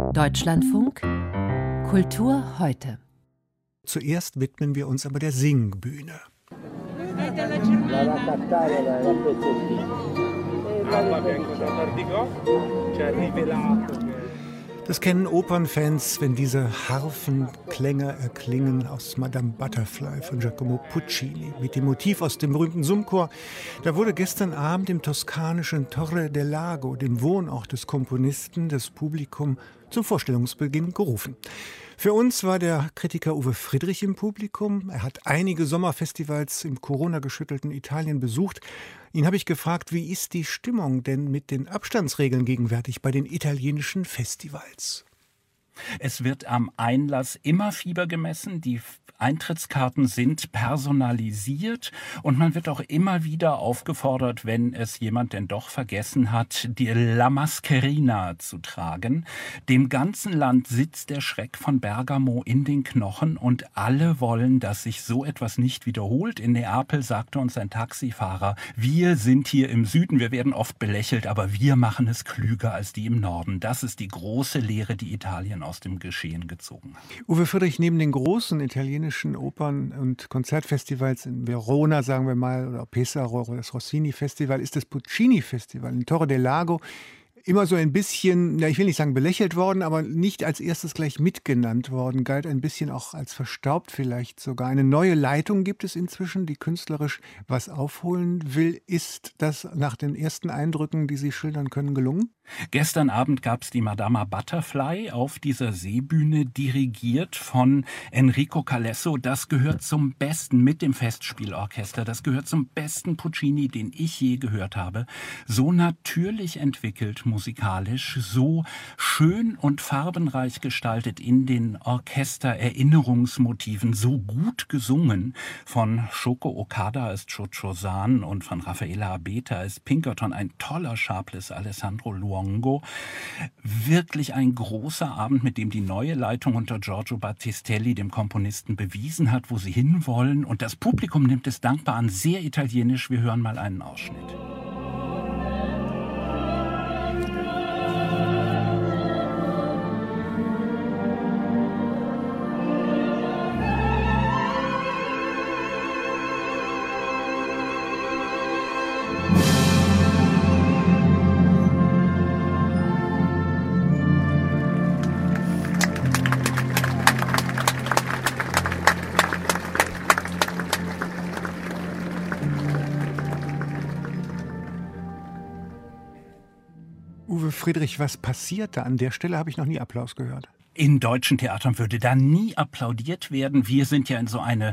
Deutschlandfunk Kultur heute. Zuerst widmen wir uns aber der Singbühne. Das kennen Opernfans, wenn diese Harfenklänge erklingen aus Madame Butterfly von Giacomo Puccini mit dem Motiv aus dem berühmten Summchor. Da wurde gestern Abend im toskanischen Torre del Lago, dem Wohnort des Komponisten, das Publikum zum Vorstellungsbeginn gerufen. Für uns war der Kritiker Uwe Friedrich im Publikum. Er hat einige Sommerfestivals im Corona-geschüttelten Italien besucht. Ihn habe ich gefragt, wie ist die Stimmung denn mit den Abstandsregeln gegenwärtig bei den italienischen Festivals? Es wird am Einlass immer Fieber gemessen, die Eintrittskarten sind personalisiert und man wird auch immer wieder aufgefordert, wenn es jemand denn doch vergessen hat, die La Mascherina zu tragen. Dem ganzen Land sitzt der Schreck von Bergamo in den Knochen und alle wollen, dass sich so etwas nicht wiederholt. In Neapel sagte uns ein Taxifahrer, wir sind hier im Süden, wir werden oft belächelt, aber wir machen es klüger als die im Norden. Das ist die große Lehre, die Italien aus dem Geschehen gezogen hat. Uwe Friedrich, neben den großen italienischen Opern- und Konzertfestivals in Verona, sagen wir mal, oder Pesaro oder das Rossini-Festival, ist das Puccini-Festival in Torre del Lago immer so ein bisschen, ich will nicht sagen belächelt worden, aber nicht als erstes gleich mitgenannt worden, galt ein bisschen auch als verstaubt vielleicht sogar. Eine neue Leitung gibt es inzwischen, die künstlerisch was aufholen will. Ist das nach den ersten Eindrücken, die Sie schildern können, gelungen? Gestern Abend gab es die Madama Butterfly auf dieser Seebühne, dirigiert von Enrico Calesso. Das gehört zum Besten mit dem Festspielorchester. Das gehört zum besten Puccini, den ich je gehört habe. So natürlich entwickelt musikalisch, so schön und farbenreich gestaltet in den Orchestererinnerungsmotiven, so gut gesungen von Shoko Okada als Cho-Cho-San und von Raffaella Abeta als Pinkerton, ein toller Sharpless Alessandro Luongo. Wirklich ein großer Abend, mit dem die neue Leitung unter Giorgio Battistelli, dem Komponisten, bewiesen hat, wo sie hinwollen. Und das Publikum nimmt es dankbar an, sehr italienisch. Wir hören mal einen Ausschnitt. Uwe Friedrich, was passiert da? An der Stelle habe ich noch nie Applaus gehört. In deutschen Theatern würde da nie applaudiert werden. Wir sind ja in so eine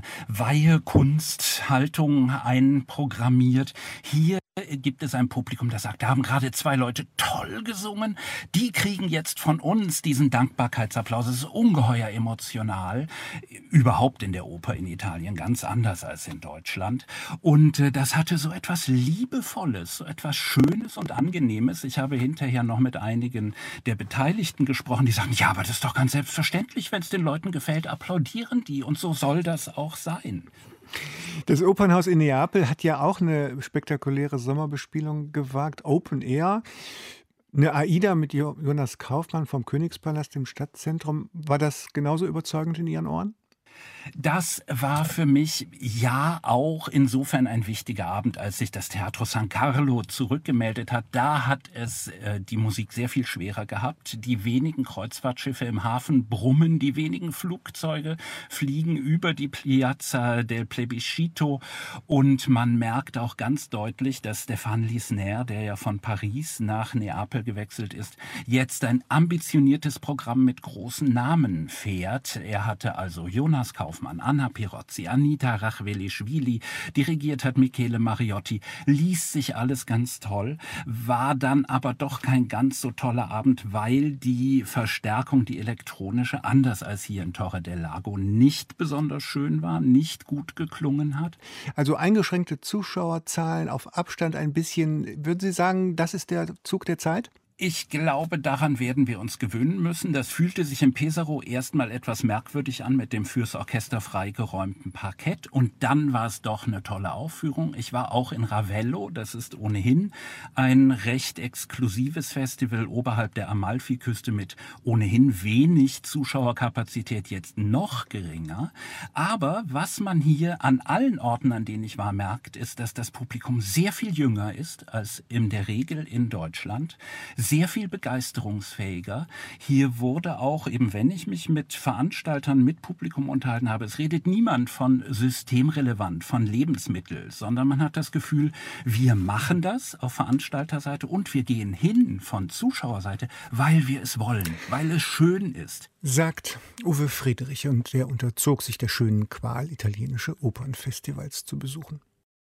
Weihe-Kunsthaltung einprogrammiert. Hier gibt es ein Publikum, das sagt, da haben gerade 2 Leute toll gesungen. Die kriegen jetzt von uns diesen Dankbarkeitsapplaus. Es ist ungeheuer emotional. Überhaupt in der Oper in Italien ganz anders als in Deutschland. Und das hatte so etwas Liebevolles, so etwas Schönes und Angenehmes. Ich habe hinterher noch mit einigen der Beteiligten gesprochen, die sagen, ja, aber das ist doch ganz selbstverständlich, wenn es den Leuten gefällt, applaudieren die. Und so soll das auch sein. Das Opernhaus in Neapel hat ja auch eine spektakuläre Sommerbespielung gewagt, Open Air. Eine Aida mit Jonas Kaufmann vom Königspalast im Stadtzentrum. War das genauso überzeugend in Ihren Ohren? Das war für mich ja auch insofern ein wichtiger Abend, als sich das Teatro San Carlo zurückgemeldet hat. Da hat es die Musik sehr viel schwerer gehabt. Die wenigen Kreuzfahrtschiffe im Hafen brummen, die wenigen Flugzeuge fliegen über die Piazza del Plebiscito und man merkt auch ganz deutlich, dass Stéphane Lisner, der ja von Paris nach Neapel gewechselt ist, jetzt ein ambitioniertes Programm mit großen Namen fährt. Er hatte also Jonas Kaufmann, Anna Pirozzi, Anita Rachvelischvili, dirigiert hat Michele Mariotti, liest sich alles ganz toll, war dann aber doch kein ganz so toller Abend, weil die Verstärkung, die elektronische, anders als hier in Torre del Lago, nicht besonders schön war, nicht gut geklungen hat. Also eingeschränkte Zuschauerzahlen, auf Abstand ein bisschen. Würden Sie sagen, das ist der Zug der Zeit? Ich glaube, daran werden wir uns gewöhnen müssen. Das fühlte sich im Pesaro erstmal etwas merkwürdig an mit dem fürs Orchester freigeräumten Parkett. Und dann war es doch eine tolle Aufführung. Ich war auch in Ravello. Das ist ohnehin ein recht exklusives Festival oberhalb der Amalfiküste mit ohnehin wenig Zuschauerkapazität, jetzt noch geringer. Aber was man hier an allen Orten, an denen ich war, merkt, ist, dass das Publikum sehr viel jünger ist als in der Regel in Deutschland. Sehr viel begeisterungsfähiger. Hier wurde auch, eben wenn ich mich mit Veranstaltern, mit Publikum unterhalten habe, es redet niemand von systemrelevant, von Lebensmittel, sondern man hat das Gefühl, wir machen das auf Veranstalterseite und wir gehen hin von Zuschauerseite, weil wir es wollen, weil es schön ist. Sagt Uwe Friedrich, und der unterzog sich der schönen Qual, italienische Opernfestivals zu besuchen.